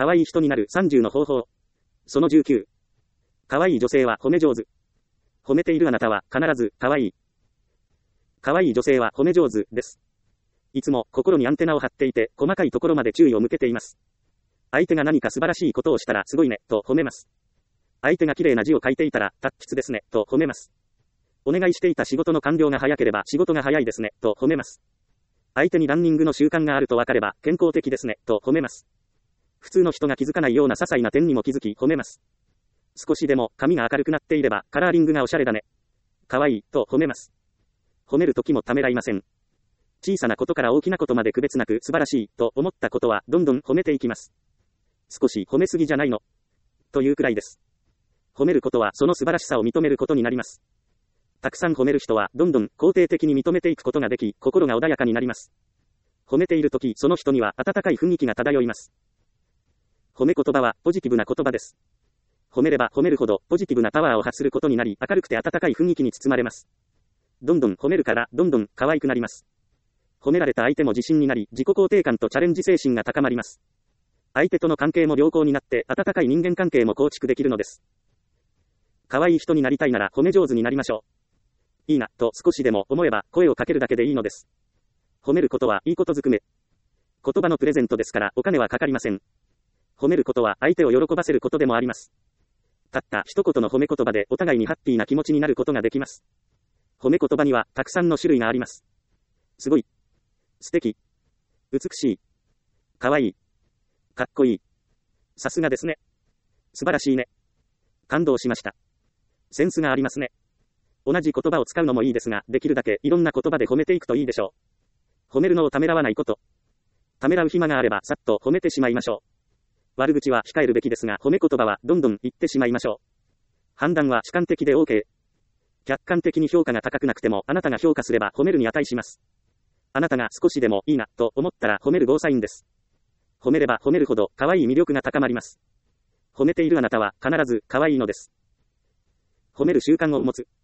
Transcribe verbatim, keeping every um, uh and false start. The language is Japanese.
可愛い人になるさんじゅうの方法。そのじゅうきゅう。可愛い女性は褒め上手。褒めているあなたは必ず可愛い。可愛い女性は褒め上手です。いつも心にアンテナを張っていて、細かいところまで注意を向けています。相手が何か素晴らしいことをしたらすごいね、と褒めます。相手が綺麗な字を書いていたら、達筆ですね、と褒めます。お願いしていた仕事の完了が早ければ仕事が早いですね、と褒めます。相手にランニングの習慣があると分かれば健康的ですね、と褒めます。普通の人が気づかないような些細な点にも気づき褒めます。少しでも髪が明るくなっていればカラーリングがおしゃれだね。可愛い、と褒めます。褒めるときもためらいません。小さなことから大きなことまで区別なく素晴らしい、と思ったことはどんどん褒めていきます。少し褒めすぎじゃないのというくらいです。褒めることはその素晴らしさを認めることになります。たくさん褒める人はどんどん肯定的に認めていくことができ、心が穏やかになります。褒めているとき、その人には温かい雰囲気が漂います。褒め言葉はポジティブな言葉です。褒めれば褒めるほどポジティブなパワーを発することになり、明るくて温かい雰囲気に包まれます。どんどん褒めるからどんどん可愛くなります。褒められた相手も自信になり、自己肯定感とチャレンジ精神が高まります。相手との関係も良好になって、温かい人間関係も構築できるのです。可愛い人になりたいなら褒め上手になりましょう。いいな、と少しでも思えば声をかけるだけでいいのです。褒めることはいいことずくめ。言葉のプレゼントですからお金はかかりません。褒めることは相手を喜ばせることでもあります。たった一言の褒め言葉でお互いにハッピーな気持ちになることができます。褒め言葉にはたくさんの種類があります。すごい。素敵。美しい。かわいい。かっこいい。さすがですね。素晴らしいね。感動しました。センスがありますね。同じ言葉を使うのもいいですが、できるだけいろんな言葉で褒めていくといいでしょう。褒めるのをためらわないこと。ためらう暇があればさっと褒めてしまいましょう。悪口は控えるべきですが、褒め言葉はどんどん言ってしまいましょう。判断は主観的で OK。客観的に評価が高くなくても、あなたが評価すれば褒めるに値します。あなたが少しでもいいなと思ったら褒めるゴーサインです。褒めれば褒めるほど可愛い魅力が高まります。褒めているあなたは必ず可愛いのです。褒める習慣を持つ。